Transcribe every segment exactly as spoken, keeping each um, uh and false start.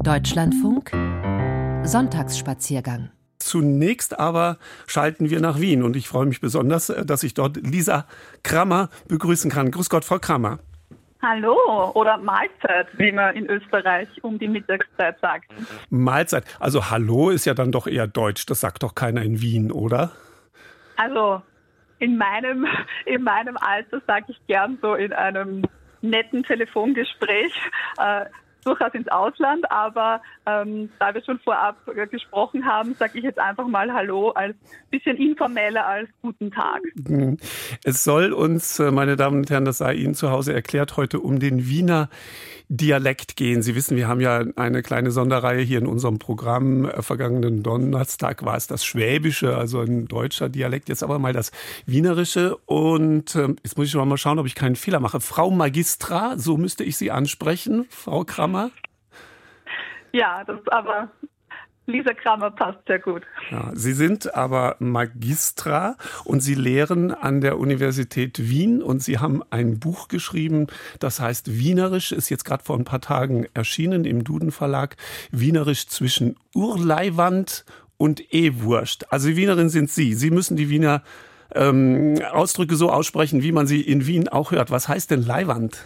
Deutschlandfunk Sonntagsspaziergang. Zunächst aber schalten wir nach Wien und ich freue mich besonders, dass ich dort Lisa Krammer begrüßen kann. Grüß Gott, Frau Krammer. Hallo oder Mahlzeit, wie man in Österreich um die Mittagszeit sagt. Mahlzeit, also Hallo ist ja dann doch eher deutsch, das sagt doch keiner in Wien, oder? Also in meinem, in meinem Alter sage ich gern so in einem netten Telefongespräch, äh, durchaus ins Ausland, aber ähm, da wir schon vorab äh, gesprochen haben, sage ich jetzt einfach mal Hallo, als bisschen informeller als Guten Tag. Es soll uns, meine Damen und Herren, das sei Ihnen zu Hause erklärt, heute um den Wiener Dialekt gehen. Sie wissen, wir haben ja eine kleine Sonderreihe hier in unserem Programm. Vergangenen Donnerstag war es das Schwäbische, also ein deutscher Dialekt, jetzt aber mal das Wienerische. Und äh, jetzt muss ich mal schauen, ob ich keinen Fehler mache. Frau Magistra, so müsste ich Sie ansprechen, Frau Krammer. Ja, das aber Lisa Krammer passt sehr gut. Ja, Sie sind aber Magistra und Sie lehren an der Universität Wien und Sie haben ein Buch geschrieben, das heißt Wienerisch, ist jetzt gerade vor ein paar Tagen erschienen im Duden Verlag. Wienerisch zwischen Urleiwand und E-Wurst. Also Wienerin sind Sie. Sie müssen die Wiener ähm, Ausdrücke so aussprechen, wie man sie in Wien auch hört. Was heißt denn Leiwand?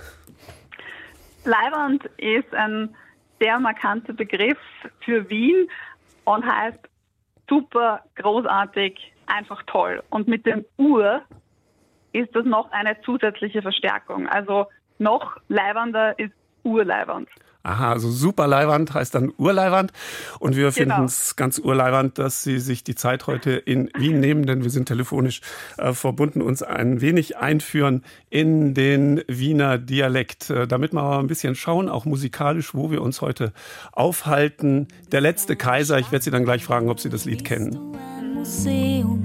Leiwand ist ein sehr markanter Begriff für Wien und heißt super, großartig, einfach toll. Und mit dem Ur ist das noch eine zusätzliche Verstärkung. Also noch leiwender ist Urleiwand. Aha, also super Leiwand heißt dann Urleiwand. Und wir Genau. finden es ganz urleiwand, dass Sie sich die Zeit heute in Wien nehmen, denn wir sind telefonisch äh, verbunden, uns ein wenig einführen in den Wiener Dialekt. Äh, damit wir aber ein bisschen schauen, auch musikalisch, wo wir uns heute aufhalten. Der letzte Kaiser, ich werde Sie dann gleich fragen, ob Sie das Lied kennen. Museum.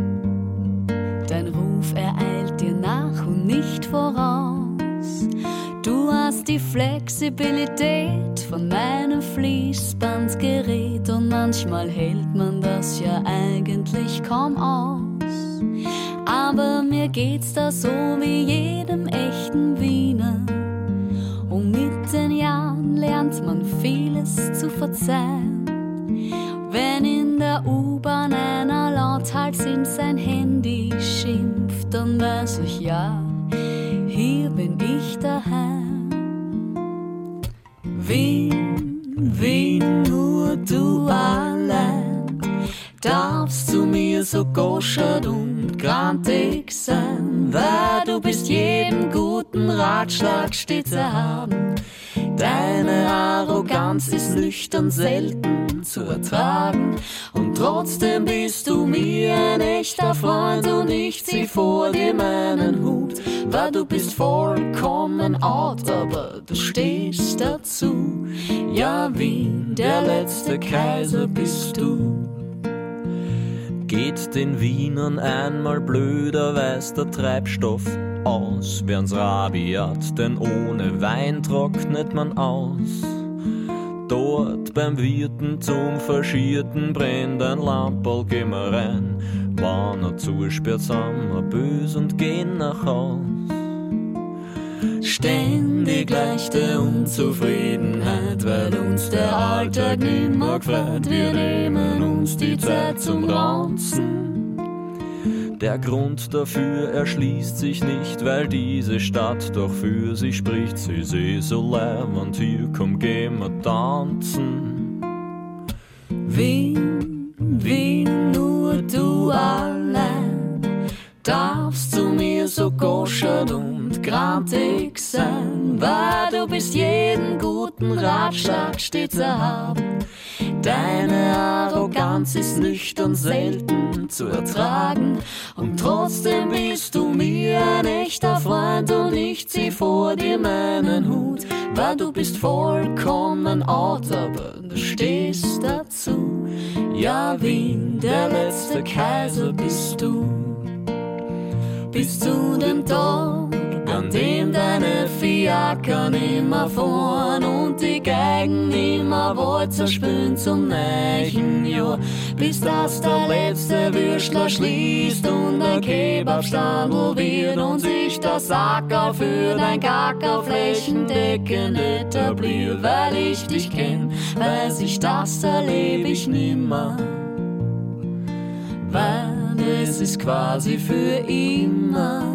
Dein Ruf ereilt dir nach und nicht voraus. Du hast die Flexibilität von meinem Fließbandgerät und manchmal hält man das ja eigentlich kaum aus. Aber mir geht's da so wie jedem echten Wiener und mit den Jahren lernt man vieles zu verzeihen. Wenn in der U-Bahn einer lauthals in sein Handy schimpft, dann weiß ich ja, hier bin ich daheim. Wien, Wien, nur du allein darfst zu mir so goschert und grantig sein, weil du bist jedem guten Ratschlag stets erhaben. Deine Arroganz ist nüchtern selten zu ertragen und trotzdem bist du mir ein echter Freund und ich zieh vor dir meinen Hut, weil du bist vollkommen out, aber du stehst dazu. Ja, Wien, der letzte Kaiser bist du. Geht den Wienern einmal blöder, weiß der Treibstoff aus, werden's rabiat, denn ohne Wein trocknet man aus. Dort beim Wirten zum Verschierten brennt ein Lamperl, geh mal rein. Wann er zusperrt, sind wir bös und gehen nach Haus. Ständig leichte Unzufriedenheit, weil uns der Alltag nimmer gefällt. Wir nehmen uns die Zeit zum Ranzen. Der Grund dafür erschließt sich nicht, weil diese Stadt doch für sie spricht. Sie ist eh so leibend, hier komm, gehen wir tanzen. Wien, Wien, nur du allein darfst zu mir so goschert und grantig sein, weil du bist jeden guten Ratschlag stets erhaben. Deine Arroganz ist nüchtern selten zu ertragen und trotzdem bist du mir ein echter Freund und ich zieh vor dir meinen Hut, weil du bist vollkommen out, aber du stehst dazu. Ja, Wien, der letzte Kaiser bist du. Bis zu dem Tag, an dem deine Fiaker nimmer fahren und die Geigen nimmer Walzer spielen zum neuen Jahr. Bis das der letzte Würstler schließt und ein Kebabstandl wird und sich der Sackerl für dein Kackerl flächendeckend etabliert. Weil ich dich kenn, weiß ich, das erleb ich nimmer. Weil es ist quasi für immer.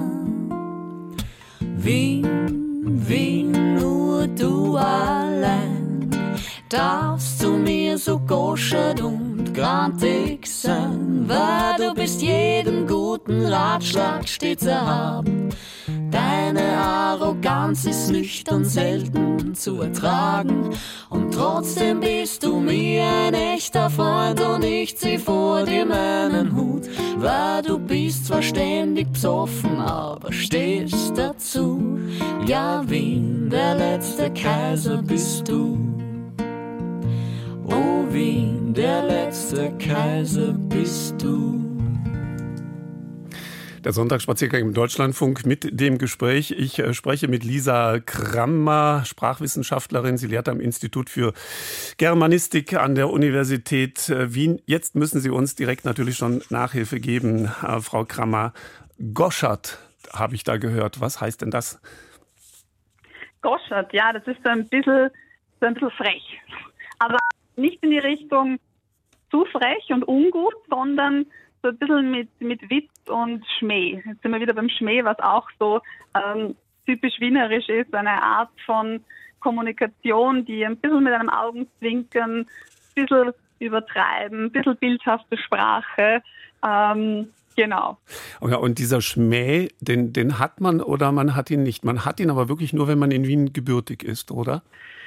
Wien, Wien, nur du allein darfst zu mir so goschert und grantig sein, weil du bist jeden guten Ratschlag stets erhaben. Deine Arroganz ist nüchtern selten zu ertragen und trotzdem bist du mir ein echter Freund und ich zieh vor dir meinen Hut, weil du bist zwar ständig psoffen, aber stehst dazu. Ja, Wien, der letzte Kaiser bist du. Oh Wien, der letzte Kaiser bist du. Der Sonntagsspaziergang im Deutschlandfunk mit dem Gespräch. Ich äh, spreche mit Lisa Krammer, Sprachwissenschaftlerin. Sie lehrt am Institut für Germanistik an der Universität äh, Wien. Jetzt müssen Sie uns direkt natürlich schon Nachhilfe geben, äh, Frau Krammer. Goschert habe ich da gehört. Was heißt denn das? Goschert, ja, das ist so ein bisschen, so ein bisschen frech. Aber nicht in die Richtung zu frech und ungut, sondern so ein bisschen mit, mit Witz und Schmäh. Jetzt sind wir wieder beim Schmäh, was auch so ähm, typisch wienerisch ist, eine Art von Kommunikation, die ein bisschen mit einem Augenzwinkern, ein bisschen übertreiben, ein bisschen bildhafte Sprache, ähm, genau. Ja, und dieser Schmäh, den, den hat man oder man hat ihn nicht. Man hat ihn aber wirklich nur, wenn man in Wien gebürtig ist, oder?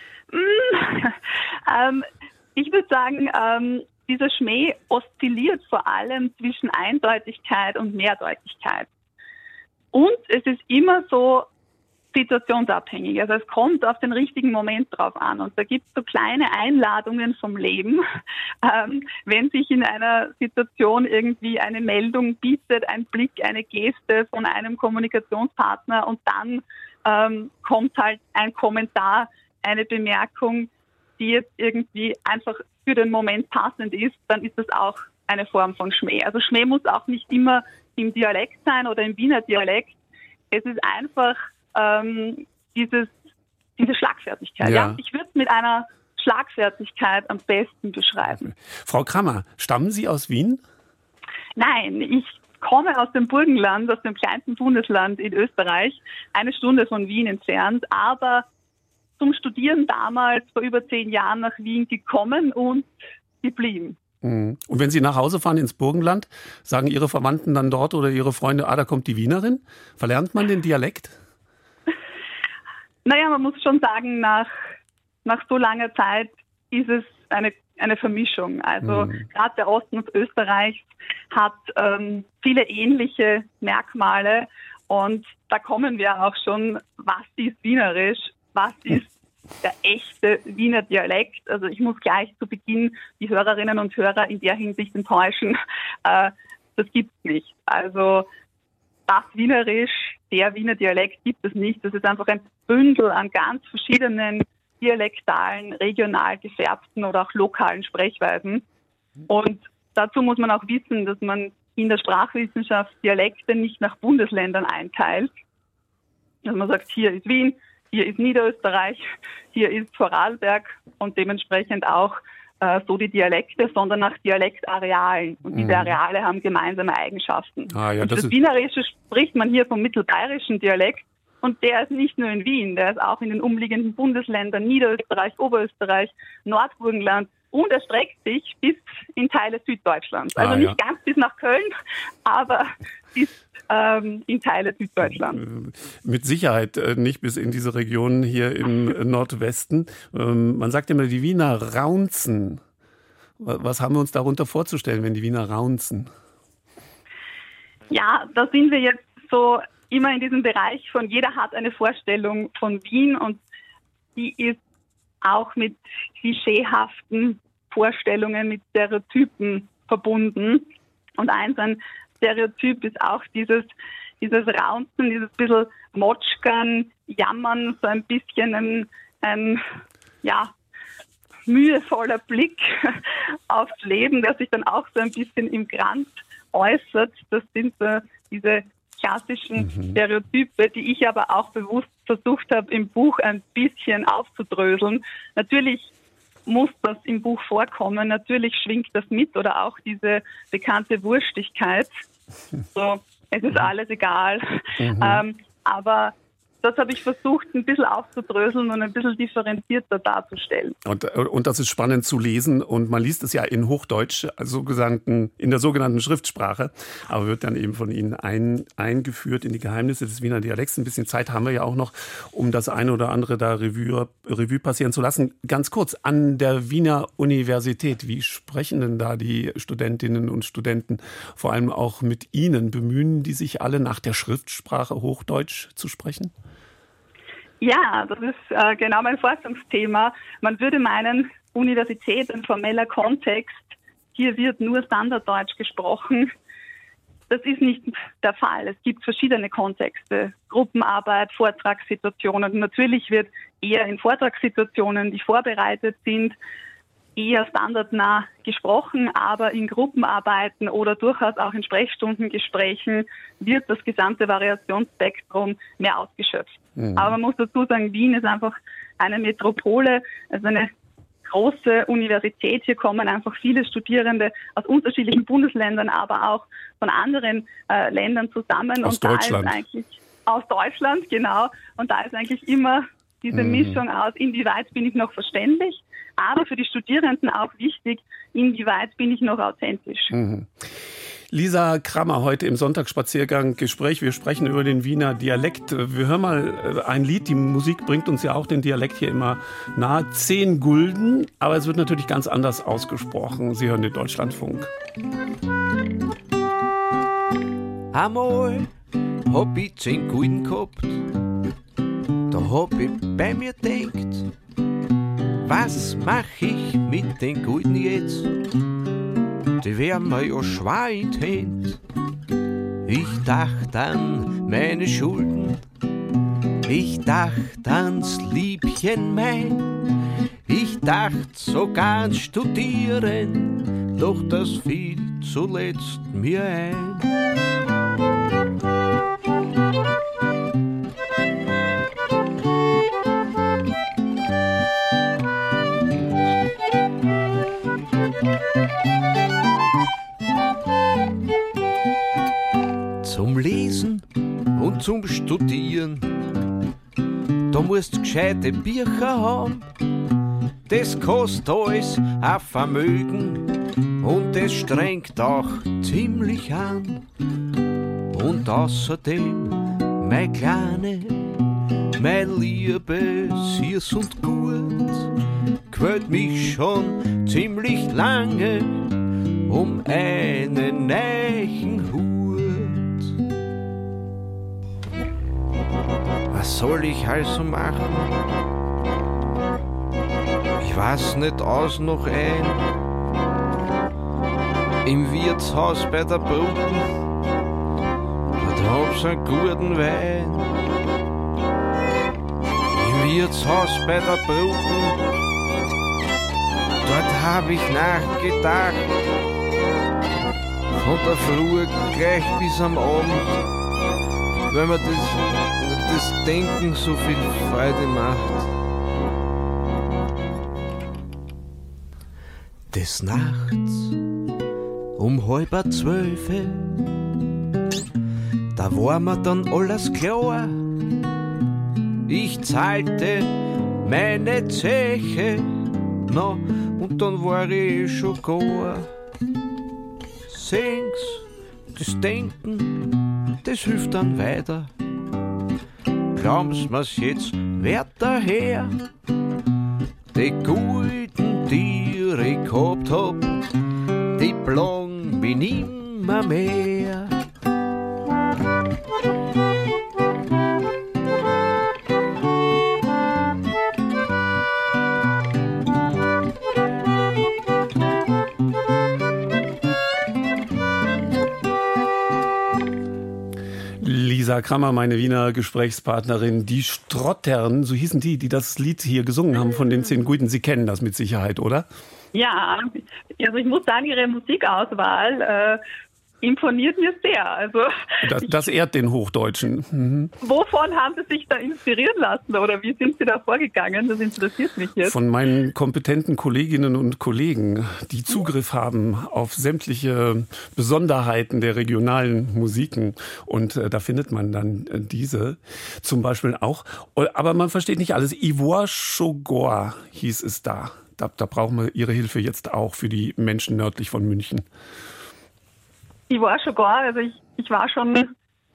ähm, ich würde sagen, ähm, dieser Schmäh oszilliert vor allem zwischen Eindeutigkeit und Mehrdeutigkeit. Und es ist immer so situationsabhängig. Also es kommt auf den richtigen Moment drauf an. Und da gibt es so kleine Einladungen vom Leben. Ähm, wenn sich in einer Situation irgendwie eine Meldung bietet, ein Blick, eine Geste von einem Kommunikationspartner und dann ähm, kommt halt ein Kommentar, eine Bemerkung, die jetzt irgendwie einfach für den Moment passend ist, dann ist das auch eine Form von Schmäh. Also Schmäh muss auch nicht immer im Dialekt sein oder im Wiener Dialekt. Es ist einfach ähm, dieses, diese Schlagfertigkeit. Ja. Ja, ich würde es mit einer Schlagfertigkeit am besten beschreiben. Frau Krammer, stammen Sie aus Wien? Nein, ich komme aus dem Burgenland, aus dem kleinsten Bundesland in Österreich, eine Stunde von Wien entfernt, aber zum Studieren damals vor über zehn Jahren nach Wien gekommen und geblieben. Und wenn Sie nach Hause fahren ins Burgenland, sagen Ihre Verwandten dann dort oder Ihre Freunde, ah, da kommt die Wienerin? Verlernt man den Dialekt? Naja, man muss schon sagen, nach, nach so langer Zeit ist es eine, eine Vermischung. Also mhm. gerade der Osten Österreichs hat ähm, viele ähnliche Merkmale und da kommen wir auch schon, was ist wienerisch? Was ist der echte Wiener Dialekt? Also ich muss gleich zu Beginn die Hörerinnen und Hörer in der Hinsicht enttäuschen. Äh, das gibt es nicht. Also das Wienerisch, der Wiener Dialekt gibt es nicht. Das ist einfach ein Bündel an ganz verschiedenen dialektalen, regional gefärbten oder auch lokalen Sprechweisen. Und dazu muss man auch wissen, dass man in der Sprachwissenschaft Dialekte nicht nach Bundesländern einteilt. Also man sagt, hier ist Wien, hier ist Niederösterreich, hier ist Vorarlberg und dementsprechend auch äh, so die Dialekte, sondern nach Dialektarealen. Und diese Areale haben gemeinsame Eigenschaften. Ah, ja, und das das Wienerische spricht man hier vom mittelbayerischen Dialekt und der ist nicht nur in Wien, der ist auch in den umliegenden Bundesländern Niederösterreich, Oberösterreich, Nordburgenland und erstreckt sich bis in Teile Süddeutschlands. Also ah, nicht ja. ganz bis nach Köln, aber bis ähm, in Teile Süddeutschlands. Mit Sicherheit äh, nicht bis in diese Region hier im äh, Nordwesten. Ähm, man sagt immer, die Wiener raunzen. Was haben wir uns darunter vorzustellen, wenn die Wiener raunzen? Ja, da sind wir jetzt so immer in diesem Bereich von jeder hat eine Vorstellung von Wien und die ist auch mit klischeehaften Vorstellungen, mit Stereotypen verbunden. Und eins, ein Stereotyp ist auch dieses, dieses Raunzen, dieses bisschen Motschkern, Jammern, so ein bisschen ein, ein ja, mühevoller Blick aufs Leben, der sich dann auch so ein bisschen im Glanz äußert. Das sind so diese klassischen mhm. Stereotype, die ich aber auch bewusst versucht habe, im Buch ein bisschen aufzudröseln. Natürlich muss das im Buch vorkommen, natürlich schwingt das mit oder auch diese bekannte Wurstigkeit. So, es ist alles egal. Mhm. Ähm, aber das habe ich versucht, ein bisschen aufzudröseln und ein bisschen differenzierter darzustellen. Und, und das ist spannend zu lesen. Und man liest es ja in Hochdeutsch, also in der sogenannten Schriftsprache, aber wird dann eben von Ihnen ein, eingeführt in die Geheimnisse des Wiener Dialekts. Ein bisschen Zeit haben wir ja auch noch, um das eine oder andere da Revue, Revue passieren zu lassen. Ganz kurz, an der Wiener Universität, wie sprechen denn da die Studentinnen und Studenten, vor allem auch mit Ihnen? Bemühen die sich alle, nach der Schriftsprache Hochdeutsch zu sprechen? Ja, das ist äh, genau mein Forschungsthema. Man würde meinen, Universität, ein formeller Kontext, hier wird nur Standarddeutsch gesprochen. Das ist nicht der Fall. Es gibt verschiedene Kontexte, Gruppenarbeit, Vortragssituationen. Und natürlich wird eher in Vortragssituationen, die vorbereitet sind, eher standardnah gesprochen, aber in Gruppenarbeiten oder durchaus auch in Sprechstundengesprächen wird das gesamte Variationsspektrum mehr ausgeschöpft. Mhm. Aber man muss dazu sagen, Wien ist einfach eine Metropole, also eine große Universität. Hier kommen einfach viele Studierende aus unterschiedlichen Bundesländern, aber auch von anderen äh, Ländern zusammen. Aus und Deutschland. Da ist eigentlich, aus Deutschland, genau. Und da ist eigentlich immer diese mhm. Mischung aus, inwieweit bin ich noch verständlich, aber für die Studierenden auch wichtig, inwieweit bin ich noch authentisch. Mhm. Lisa Krammer heute im Sonntagsspaziergang Gespräch. Wir sprechen über den Wiener Dialekt. Wir hören mal ein Lied. Die Musik bringt uns ja auch den Dialekt hier immer nahe. Zehn Gulden, aber es wird natürlich ganz anders ausgesprochen. Sie hören den Deutschlandfunk. Einmal hab ich zehn Gulden gehabt. Da hab ich bei mir gedacht, was mach ich mit den Gulden jetzt? Die wären mir ja schwer in die Hände. Ich dacht an meine Schulden, ich dacht ans Liebchen mein, ich dacht sogar ans Studieren, doch das fiel zuletzt mir ein. Zum Lesen und zum Studieren, da musst gescheite Bücher haben. Das kostet alles ein Vermögen und das strengt auch ziemlich an. Und außerdem, mein Kleine, mein Liebe, süß und gut, quält mich schon ziemlich lange um einen neuen Hut. Was soll ich also machen? Ich weiß nicht aus noch ein. Im Wirtshaus bei der Brücken, dort hab's einen guten Wein. Im Wirtshaus bei der Brücken, dort hab ich nachgedacht. Von der Früh gleich bis am Abend, weil mir das, das Denken so viel Freude macht. Des Nachts um halb zwölf, da war mir dann alles klar. Ich zahlte meine Zeche, na, und dann war ich schon gar. Sehen's, das Denken, das hilft dann weiter. Glauben's mir's jetzt, wert daher, die Gulden, die ich gehabt hab, die belang mir nimmer mehr. Lisa Krammer, meine Wiener Gesprächspartnerin. Die Strottern, so hießen die, die das Lied hier gesungen haben von den Zehn Guiden. Sie kennen das mit Sicherheit, oder? Ja, also ich muss sagen, Ihre Musikauswahl äh, imponiert mir sehr. Also das, das ehrt den Hochdeutschen. Mhm. Wovon haben Sie sich da inspirieren lassen oder wie sind Sie da vorgegangen? Das interessiert mich jetzt. Von meinen kompetenten Kolleginnen und Kollegen, die Zugriff haben auf sämtliche Besonderheiten der regionalen Musiken. Und äh, da findet man dann äh, diese zum Beispiel auch. Aber man versteht nicht alles. Ivoire Chogor hieß es da. Da, da brauchen wir Ihre Hilfe jetzt auch für die Menschen nördlich von München. Ivoire Chogor, also ich, ich war schon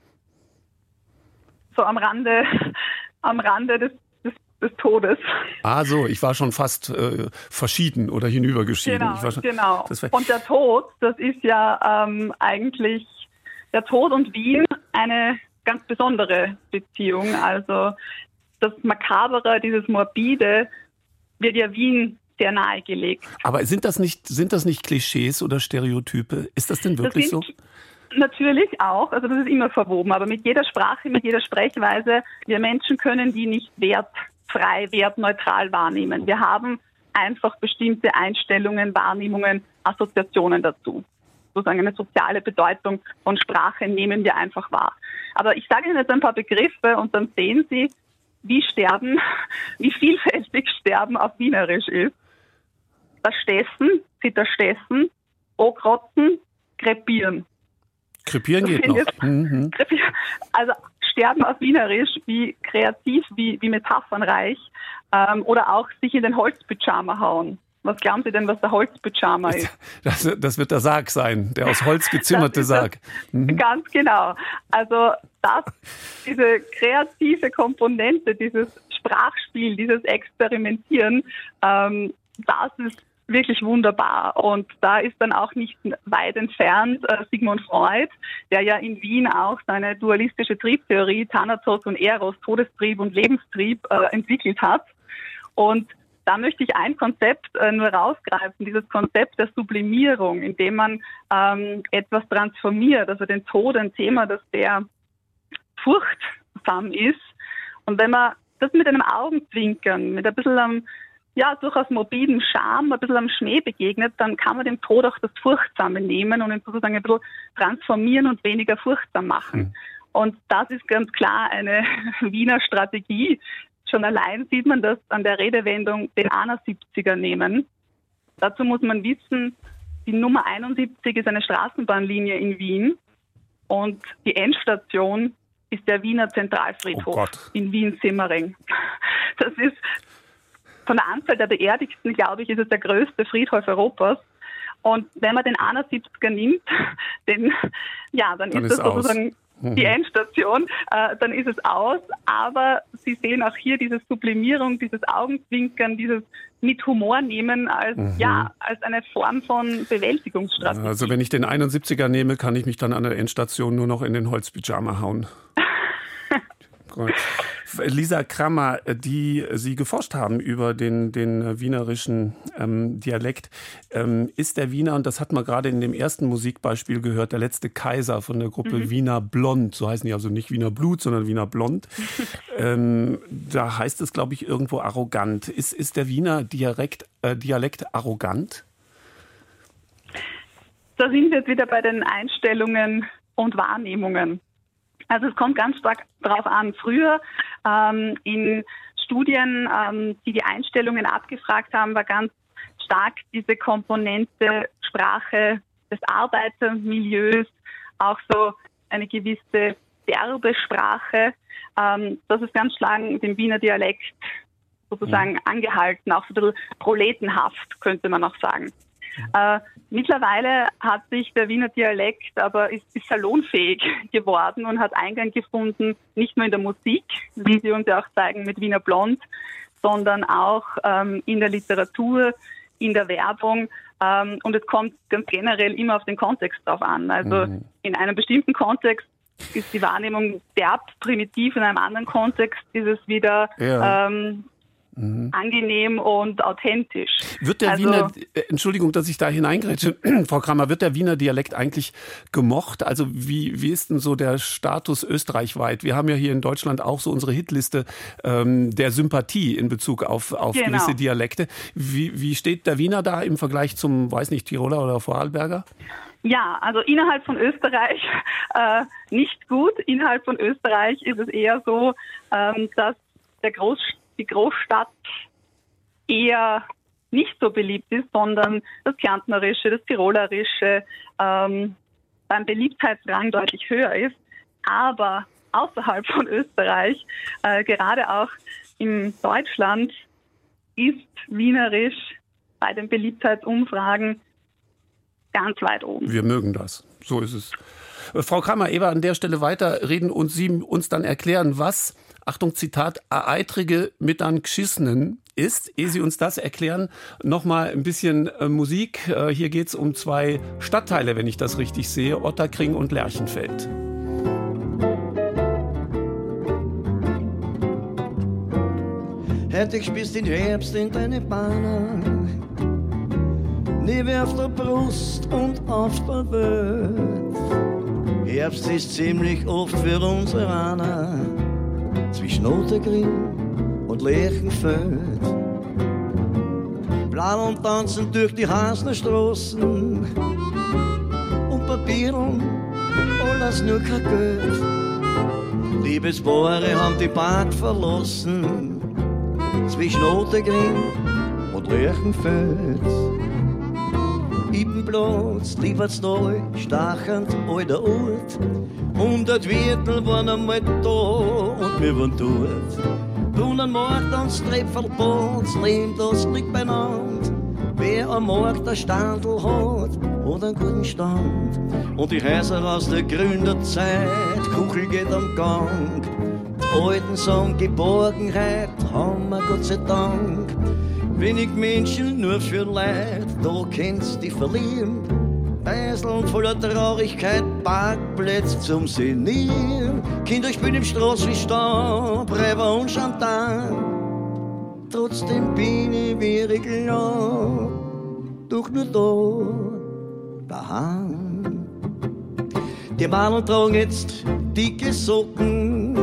so am Rande, am Rande des, des, des Todes. Ah so, ich war schon fast äh, verschieden oder hinübergeschieden. Genau, ich war schon, genau. Das war, und der Tod, das ist ja ähm, eigentlich, der Tod und Wien eine ganz besondere Beziehung. Also das Makabere, dieses Morbide wird ja Wien sehr nahegelegt. Aber sind das nicht, sind das nicht Klischees oder Stereotype? Ist das denn wirklich das so? Natürlich auch, also das ist immer verwoben, aber mit jeder Sprache, mit jeder Sprechweise, wir Menschen können die nicht wertfrei, wertneutral wahrnehmen. Wir haben einfach bestimmte Einstellungen, Wahrnehmungen, Assoziationen dazu. Sozusagen eine soziale Bedeutung von Sprache nehmen wir einfach wahr. Aber ich sage Ihnen jetzt ein paar Begriffe und dann sehen Sie, wie Sterben, wie vielfältig Sterben auf Wienerisch ist. Das Stessen, Zitterstessen, Okrotzen, Krepieren. Krepieren geht noch. Mhm. Also Sterben auf Wienerisch, wie kreativ, wie, wie metaphernreich. Ähm, oder auch sich in den Holzpyjama hauen. Was glauben Sie denn, was der Holzpyjama ist? Das, das wird der Sarg sein, der aus Holz gezimmerte Sarg. Mhm. Ganz genau. Also das, diese kreative Komponente, dieses Sprachspiel, dieses Experimentieren, ähm, das ist wirklich wunderbar. Und da ist dann auch nicht weit entfernt äh, Sigmund Freud, der ja in Wien auch seine dualistische Triebtheorie, Thanatos und Eros, Todestrieb und Lebenstrieb, äh, entwickelt hat. Und da möchte ich ein Konzept äh, nur rausgreifen, dieses Konzept der Sublimierung, indem man ähm, etwas transformiert, also den Tod, ein Thema, das sehr furchtsam ist. Und wenn man das mit einem Augenzwinkern, mit ein bisschen am ja, durchaus morbiden Charme, ein bisschen am Schmäh begegnet, dann kann man dem Tod auch das Furchtsame nehmen und ihn sozusagen ein bisschen transformieren und weniger furchtsam machen. Mhm. Und das ist ganz klar eine Wiener Strategie. Schon allein sieht man das an der Redewendung den einundsiebziger nehmen. Dazu muss man wissen, die Nummer einundsiebzig ist eine Straßenbahnlinie in Wien und die Endstation ist der Wiener Zentralfriedhof oh in Wien-Simmering. Das ist von der Anzahl der Beerdigten, glaube ich, ist es der größte Friedhof Europas. Und wenn man den einundsiebziger nimmt, den, ja, dann, dann ist, ist das sozusagen aus. Die Endstation, äh, dann ist es aus. Aber Sie sehen auch hier diese Sublimierung, dieses Augenzwinkern, dieses mit Humor nehmen als, mhm. ja, als eine Form von Bewältigungsstrategie. Also wenn ich den einundsiebziger nehme, kann ich mich dann an der Endstation nur noch in den Holzpyjama hauen. Lisa Krammer, die Sie geforscht haben über den, den wienerischen ähm, Dialekt, ähm, ist der Wiener, und das hat man gerade in dem ersten Musikbeispiel gehört, der letzte Kaiser von der Gruppe mhm. Wiener Blond, so heißen die also nicht Wiener Blut, sondern Wiener Blond. ähm, da heißt es, glaube ich, irgendwo arrogant. Ist, ist der Wiener Dialekt, äh, Dialekt arrogant? Da sind wir jetzt wieder bei den Einstellungen und Wahrnehmungen. Also es kommt ganz stark darauf an. Früher ähm, in Studien, ähm, die die Einstellungen abgefragt haben, war ganz stark diese Komponente Sprache des Arbeitermilieus, auch so eine gewisse derbe Sprache. Ähm, das ist ganz stark dem Wiener Dialekt sozusagen angehalten, auch so ein bisschen proletenhaft, könnte man auch sagen. Äh, mittlerweile hat sich der Wiener Dialekt aber ist, ist salonfähig geworden und hat Eingang gefunden, nicht nur in der Musik, wie Sie uns ja auch zeigen mit Wiener Blond, sondern auch ähm, in der Literatur, in der Werbung. Ähm, und es kommt ganz generell immer auf den Kontext drauf an. Also mhm. in einem bestimmten Kontext ist die Wahrnehmung derb, primitiv, in einem anderen Kontext ist es wieder ja. ähm, mhm. angenehm und authentisch. Wird der also, Wiener, Entschuldigung, dass ich da hineingrätsche, Frau Kramer, wird der Wiener Dialekt eigentlich gemocht? Also wie, wie ist denn so der Status österreichweit? Wir haben ja hier in Deutschland auch so unsere Hitliste ähm, der Sympathie in Bezug auf, auf genau. gewisse Dialekte. Wie, wie steht der Wiener da im Vergleich zum, weiß nicht, Tiroler oder Vorarlberger? Ja, also innerhalb von Österreich äh, nicht gut. Innerhalb von Österreich ist es eher so, ähm, dass der Groß, die Großstadt eher nicht so beliebt ist, sondern das Kärntnerische, das Tirolerische ähm, beim Beliebtheitsrang deutlich höher ist. Aber außerhalb von Österreich, äh, gerade auch in Deutschland, ist Wienerisch bei den Beliebtheitsumfragen ganz weit oben. Wir mögen das. So ist es. Frau Kramer, Eva, an der Stelle weiterreden und Sie uns dann erklären, was, Achtung, Zitat, a eitrige mit an Gschissenen ist. Ehe Sie uns das erklären, nochmal ein bisschen äh, Musik. Äh, hier geht es um zwei Stadtteile, wenn ich das richtig sehe, Ottakring und Lerchenfeld. Heute spielst den Herbst in deine Bahnen. Liebe auf der Brust und auf der Welt. Herbst ist ziemlich oft für uns Iraner zwischen Ottakring und Lerchenfeld. Blau und tanzen durch die Hasner Straßen und Papieren, alles nur kein Geld. Liebespaare haben die Park verlassen zwischen Ottakring und Lerchenfeld. Ibenplatz, Liebertstal, stachend alter Ort. Hundert Viertel waren einmal da und wir waren dort. Brunnenmarkt und Strepfelplatz, Lehm, das liegt beieinander. Wer am Markt ein Standel hat, hat einen guten Stand. Und die Häuser aus der Gründerzeit, Kuchel geht am Gang. Die Alten sagen Geborgenheit, haben wir Gott sei Dank. Wenig Menschen, nur für Leid, da kennst die verlieren. Beiseln voller Traurigkeit, Parkplätze zum Senieren. Kinder spielen im Straßenstab, Räuber und Chantal. Trotzdem bin ich wie ich glaub, doch nur da, daheim. Die Männer tragen jetzt dicke Socken,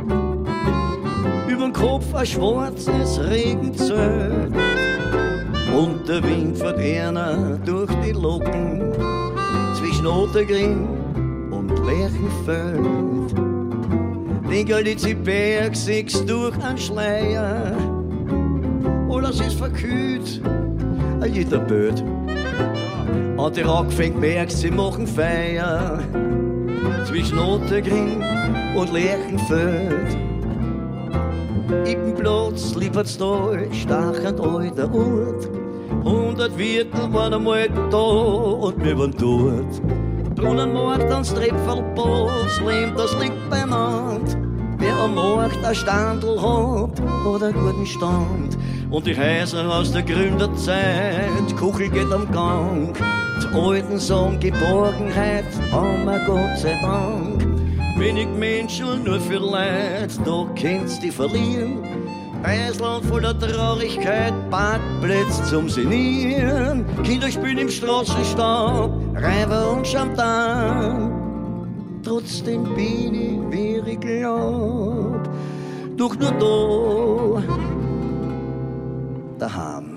übern Kopf ein schwarzes Regenzelt. Und der Wind fährt einer durch die Locken zwischen Ottakring und Lerchenfeld. Den Galiziberg siehst durch einen Schleier, alles ist verkühlt, ein jeder Böd. An die Rockfängberg, sie machen Feier zwischen Ottakring und Lerchenfeld. Ibenplatz, Liebertstal, stachend alter Ort. Hundert Viertel waren einmal da und wir waren dort. Brunnenmarkt und Strepfelplatz, Lehm, das liegt beieinander. Wer am Markt ein Standel hat, hat einen guten Stand. Und die Häuser aus der Gründerzeit, Kuchel geht am Gang. Die Alten sagen Geborgenheit, haben wir Gott sei Dank. Wenig Menschen, nur für Leid, da kennst die verlieren. Beiseln voller Traurigkeit, Parkplätze zum Senieren. Kinder spielen im Straßenstaub, Räuber und Champagner. Trotzdem bin ich, wie ich glaub, doch nur da, daheim.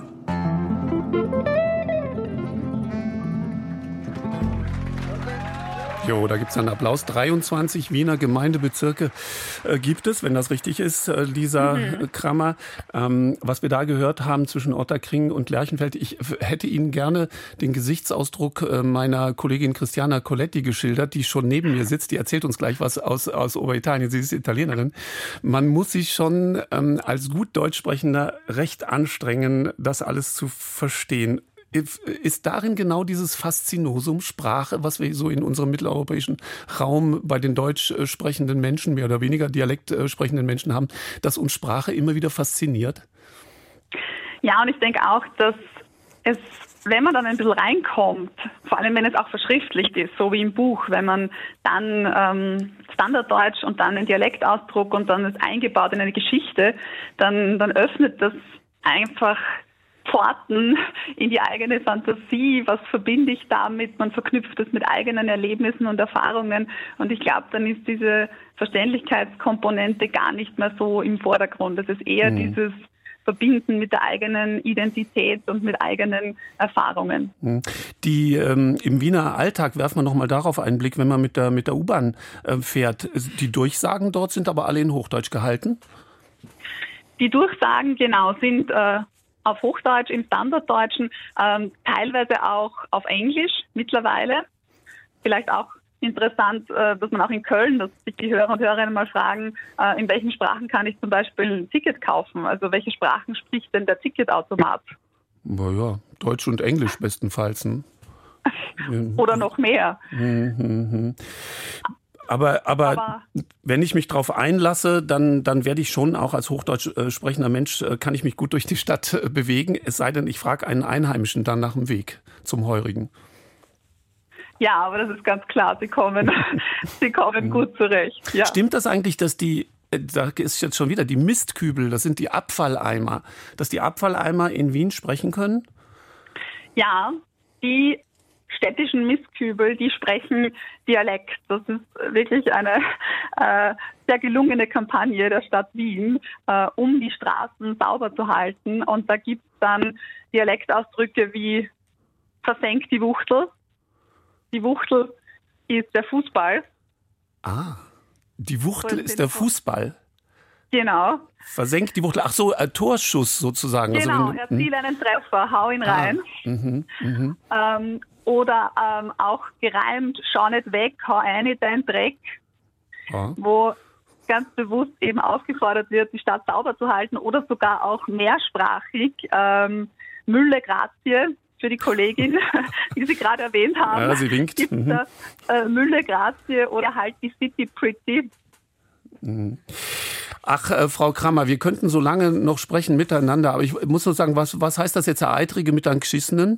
Jo, da gibt es einen Applaus. dreiundzwanzig Wiener Gemeindebezirke äh, gibt es, wenn das richtig ist, äh, Lisa mhm. Kramer. Ähm, was wir da gehört haben zwischen Ottakring und Lerchenfeld, ich hätte Ihnen gerne den Gesichtsausdruck äh, meiner Kollegin Christiana Coletti geschildert, die schon neben mir sitzt. Die erzählt uns gleich was aus, aus Oberitalien. Sie ist Italienerin. Man muss sich schon ähm, als gut Deutsch sprechender recht anstrengen, das alles zu verstehen. Ist darin genau dieses Faszinosum Sprache, was wir so in unserem mitteleuropäischen Raum bei den deutsch sprechenden Menschen, mehr oder weniger Dialekt sprechenden Menschen haben, dass uns Sprache immer wieder fasziniert? Ja, und ich denke auch, dass es wenn man dann ein bisschen reinkommt, vor allem wenn es auch verschriftlicht ist, so wie im Buch, wenn man dann ähm, Standarddeutsch und dann einen Dialektausdruck und dann ist eingebaut in eine Geschichte, dann, dann öffnet das einfach Pforten in die eigene Fantasie. Was verbinde ich damit? Man verknüpft es mit eigenen Erlebnissen und Erfahrungen. Und ich glaube, dann ist diese Verständlichkeitskomponente gar nicht mehr so im Vordergrund. Es ist eher mhm. dieses Verbinden mit der eigenen Identität und mit eigenen Erfahrungen. Die ähm, im Wiener Alltag, werfen wir noch mal darauf einen Blick, wenn man mit der, mit der U-Bahn äh, fährt. Die Durchsagen dort sind aber alle in Hochdeutsch gehalten? Die Durchsagen, genau, sind äh, auf Hochdeutsch, im Standarddeutschen, ähm, teilweise auch auf Englisch mittlerweile. Vielleicht auch interessant, äh, dass man auch in Köln, dass sich die Hörer und Hörerinnen mal fragen, äh, in welchen Sprachen kann ich zum Beispiel ein Ticket kaufen? Also welche Sprachen spricht denn der Ticketautomat? Naja, Deutsch und Englisch bestenfalls. Ne? Oder noch mehr. Mhm. Aber, aber, aber wenn ich mich darauf einlasse, dann, dann werde ich schon auch als Hochdeutsch äh, sprechender Mensch, äh, kann ich mich gut durch die Stadt äh, bewegen. Es sei denn, ich frage einen Einheimischen dann nach dem Weg zum Heurigen. Ja, aber das ist ganz klar, sie kommen, sie kommen gut zurecht. Ja. Stimmt das eigentlich, dass die, da ist jetzt schon wieder, die Mistkübel, das sind die Abfalleimer, dass die Abfalleimer in Wien sprechen können? Ja, die städtischen Mistkübel, die sprechen Dialekt. Das ist wirklich eine äh, sehr gelungene Kampagne der Stadt Wien, äh, um die Straßen sauber zu halten. Und da gibt es dann Dialektausdrücke wie versenkt die Wuchtel. Die Wuchtel ist der Fußball. Ah, die Wuchtel ist der Fußball. Genau. Versenkt die Wuchtel. Ach so, ein Torschuss sozusagen. Genau, also, erziele einen Treffer, hau ihn ah, rein. Mhm, mhm. Ähm, oder ähm, auch gereimt, schau nicht weg, hau ein in deinen Dreck. Ja. Wo ganz bewusst eben aufgefordert wird, die Stadt sauber zu halten oder sogar auch mehrsprachig. Ähm, Mülle Grazie. Für die Kollegin, die Sie gerade erwähnt haben. Ja, sie winkt. Gibt mhm. da, äh, Mülle Grazie oder halt die City Pretty. Mhm. Ach, äh, Frau Krammer, wir könnten so lange noch sprechen miteinander, aber ich muss nur sagen, was, was heißt das jetzt, eine Eitrige mit einem Geschissenen?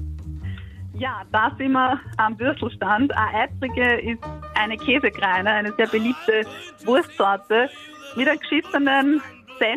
Ja, da sind wir am Würstelstand. Eine Eitrige ist eine Käsekreine, eine sehr beliebte Wurstsorte mit einem geschissenen Senf,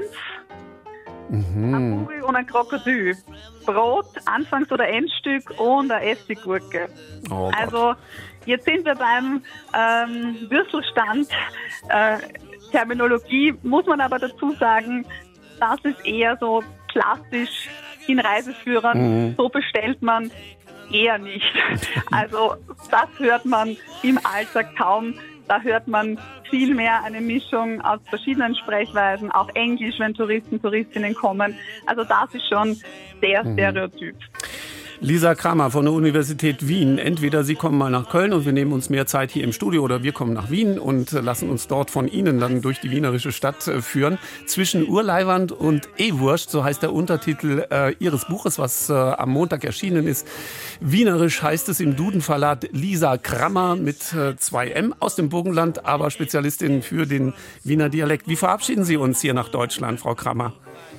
mhm. ein Kugel und ein Krokodil. Brot, Anfangs- oder Endstück und eine Essiggurke. Oh also jetzt sind wir beim ähm, Würstelstand. Äh, Terminologie muss man aber dazu sagen, das ist eher so klassisch in Reiseführern. Mhm. So bestellt man eher nicht. Also das hört man im Alltag kaum. Da hört man viel mehr eine Mischung aus verschiedenen Sprechweisen, auch Englisch, wenn Touristen, Touristinnen kommen. Also das ist schon sehr stereotyp. Lisa Krammer von der Universität Wien. Entweder Sie kommen mal nach Köln und wir nehmen uns mehr Zeit hier im Studio oder wir kommen nach Wien und lassen uns dort von Ihnen dann durch die wienerische Stadt führen. Zwischen Urleiwand und E-Wurst, so heißt der Untertitel äh, Ihres Buches, was äh, am Montag erschienen ist. Wienerisch heißt es im Duden-Verlag. Lisa Krammer mit äh, zwei M aus dem Burgenland, aber Spezialistin für den Wiener Dialekt. Wie verabschieden Sie uns hier nach Deutschland, Frau Krammer?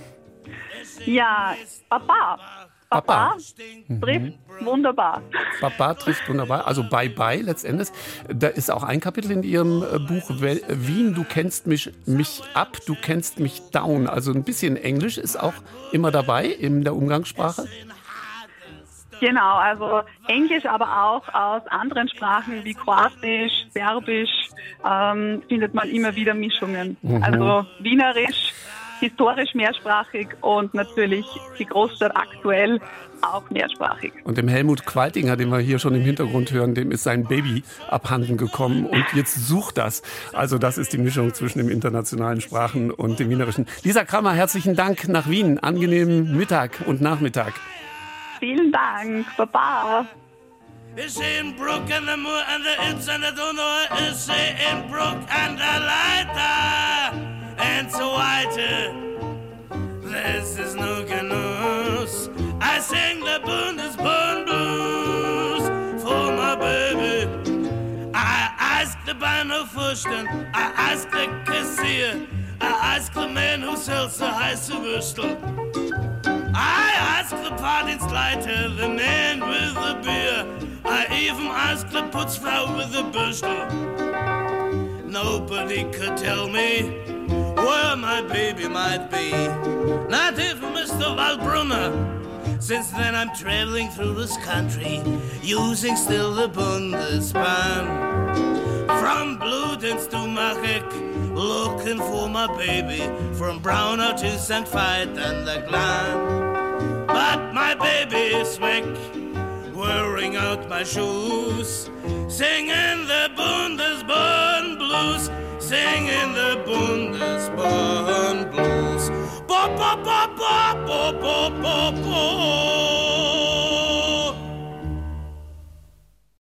Ja, Papa. Papa, Papa. trifft mhm. wunderbar. Papa trifft wunderbar, also Bye-Bye letztendlich. Da ist auch ein Kapitel in Ihrem Buch, Wien, du kennst mich, mich up, du kennst mich down. Also ein bisschen Englisch ist auch immer dabei in der Umgangssprache. Genau, also Englisch, aber auch aus anderen Sprachen wie Kroatisch, Serbisch ähm, findet man immer wieder Mischungen. Mhm. Also Wienerisch, historisch mehrsprachig und natürlich die Großstadt aktuell auch mehrsprachig. Und dem Helmut Qualtinger, den wir hier schon im Hintergrund hören, dem ist sein Baby abhanden gekommen und jetzt sucht das. Also das ist die Mischung zwischen den internationalen Sprachen und dem Wienerischen. Lisa Krammer, herzlichen Dank nach Wien. Angenehmen Mittag und Nachmittag. Vielen Dank. Baba. Is in Brook and the Moor and the It's and the Donau is in Brook and the Leiter and so weiter. This is no canoes. I sing the Bundesbahn blues for my baby. I ask the Bahnhofwursten, I ask the Kassier, I ask the man who sells the heiße Würstel. I ask the Fahrdienstleiter, the man with the beer. I even asked the Putzfrau with the Bürstel. Nobody could tell me where my baby might be. Not even Mister Waldbrunner. Since then I'm traveling through this country, using still the Bundesbahn. From Bludenz to Machek, looking for my baby. From Braunau to Sankt Veit and the Glan. But my baby is weg, wearing out my shoes, singing the Bundesbahn blues, singing the Bundesbahn blues. Bo, bo, bo, bo, bo, bo, bo, bo.